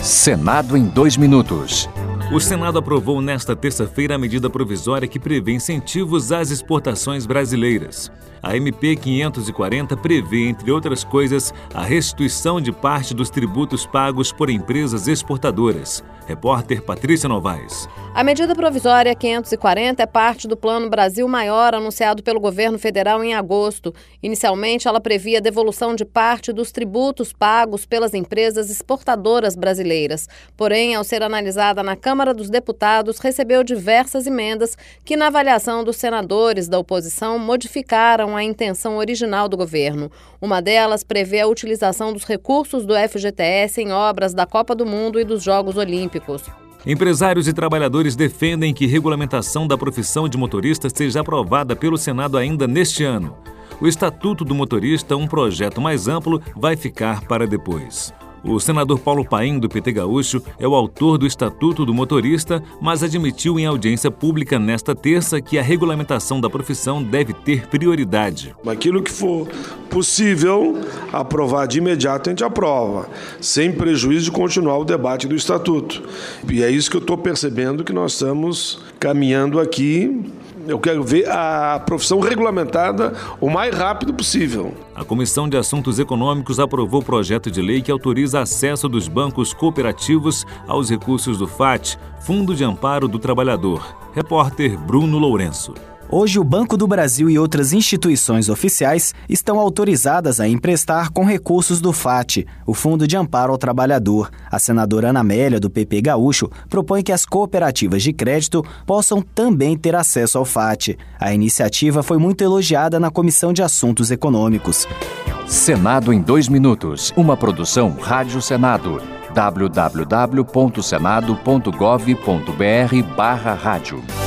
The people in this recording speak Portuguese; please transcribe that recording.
Senado em 2 minutos. O Senado aprovou nesta terça-feira a medida provisória que prevê incentivos às exportações brasileiras. A MP 540 prevê, entre outras coisas, a restituição de parte dos tributos pagos por empresas exportadoras. Repórter Patrícia Novaes. A medida provisória 540 é parte do Plano Brasil Maior anunciado pelo governo federal em agosto. Inicialmente, ela previa a devolução de parte dos tributos pagos pelas empresas exportadoras brasileiras. Porém, ao ser analisada na Câmara dos Deputados, recebeu diversas emendas que, na avaliação dos senadores da oposição, modificaram a intenção original do governo. Uma delas prevê a utilização dos recursos do FGTS em obras da Copa do Mundo e dos Jogos Olímpicos. Empresários e trabalhadores defendem que regulamentação da profissão de motorista seja aprovada pelo Senado ainda neste ano. O Estatuto do Motorista, um projeto mais amplo, vai ficar para depois. O senador Paulo Paim, do PT Gaúcho, é o autor do Estatuto do Motorista, mas admitiu em audiência pública nesta terça que a regulamentação da profissão deve ter prioridade. Aquilo que for possível aprovar de imediato, a gente aprova, sem prejuízo de continuar o debate do Estatuto. E é isso que eu estou percebendo que nós estamos caminhando aqui. Eu quero ver a profissão regulamentada o mais rápido possível. A Comissão de Assuntos Econômicos aprovou o projeto de lei que autoriza acesso dos bancos cooperativos aos recursos do FAT, Fundo de Amparo do Trabalhador. Repórter Bruno Lourenço. Hoje, o Banco do Brasil e outras instituições oficiais estão autorizadas a emprestar com recursos do FAT, o Fundo de Amparo ao Trabalhador. A senadora Ana Amélia, do PP Gaúcho, propõe que as cooperativas de crédito possam também ter acesso ao FAT. A iniciativa foi muito elogiada na Comissão de Assuntos Econômicos. Senado em 2 minutos. Uma produção Rádio Senado. www.senado.gov.br/rádio